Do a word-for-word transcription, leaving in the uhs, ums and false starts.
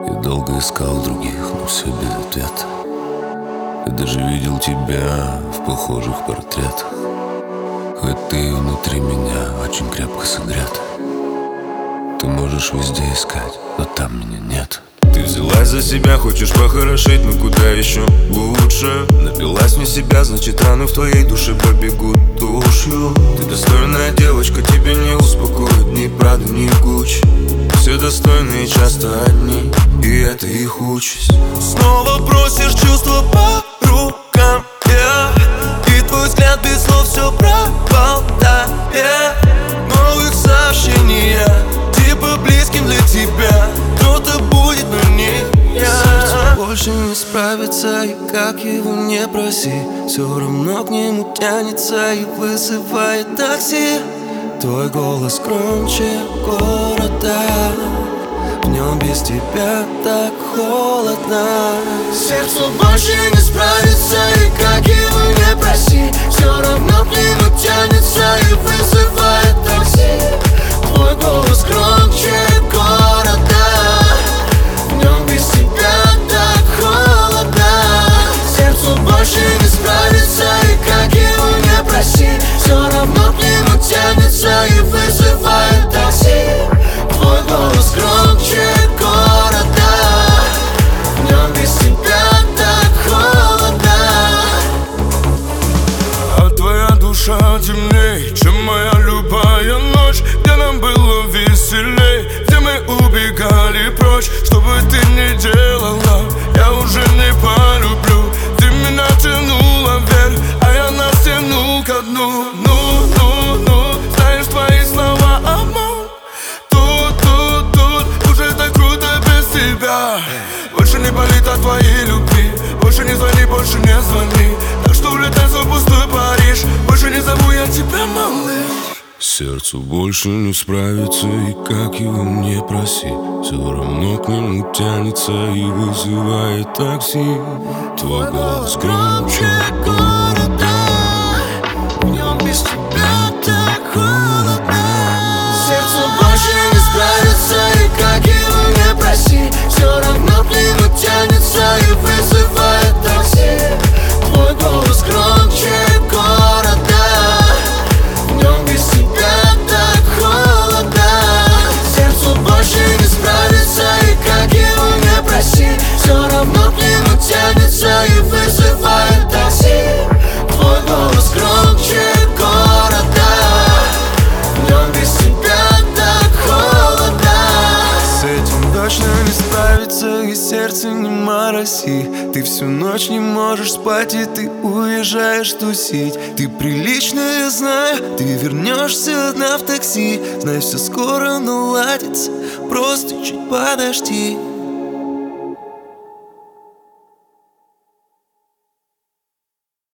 Я долго искал других, но все без ответа. Я даже видел тебя в похожих портретах. Хоть ты внутри меня очень крепко согрет. Ты можешь везде искать, но там меня нет. Ты взялась за себя, хочешь похорошеть, но куда еще лучше? Напилась не себя, значит раны в твоей душе побегут тушью. Ты достойная девочка, тебя не успокоит ни Прада, ни Гуччи. Все достойные часто одни, и это их участь. Снова просишь чувства по рукам, yeah. И твой взгляд без слов все проболтает. Новых сообщений я, типа близким для тебя. Кто-то будет, но не я. Сердце больше не справится, и как его не проси, все равно к нему тянется и вызывает такси. Твой голос громче города, в нем без тебя так холодно. Сердце больше не справится, и как его не проси, все равно к нему тянется и вызывает такси. Твой голос громче города, в нем без тебя так холодно. Сердце больше не справится, и как его не проси, все равно к нему тянется и вызывает такси. Твой голос громче города, в нем без тебя так холодно. А твоя душа темней, чем моя любая ночь, где нам было веселей, где мы убегали прочь. Что бы ты ни делала, я уже не полюблю. Ты меня тянула вверх, а я нас тянул ко дну. Ну, ну, ну, знаешь, твои слова обман. Тут, тут, тут, уже так круто без тебя. Больше не болит от твоей любви, больше не звони, больше не звони. Так что улетай в пустой Париж, больше не зову я тебя, малыш. Сердцу больше не справится, и как его не проси, все равно к нему тянется и вызывает такси. Твой голос громче города, в нем без тебя так холодно. Сердце больше не справится, и как его не проси, все равно к нему тянется и вызывает такси. Твой голос громче города, в нем без тебя так холодно. Сердце больше не справится, и как его не проси, все равно к нему тянется и вызывает такси. Твой голос громче города, в нем без тебя так холодно. С этим точно не справится, и сердце не мороси. Ты всю ночь не можешь спать, и ты уезжаешь тусить. Ты приличная, знаю, ты вернешься одна в такси. Знай, все скоро наладится, просто чуть подожди.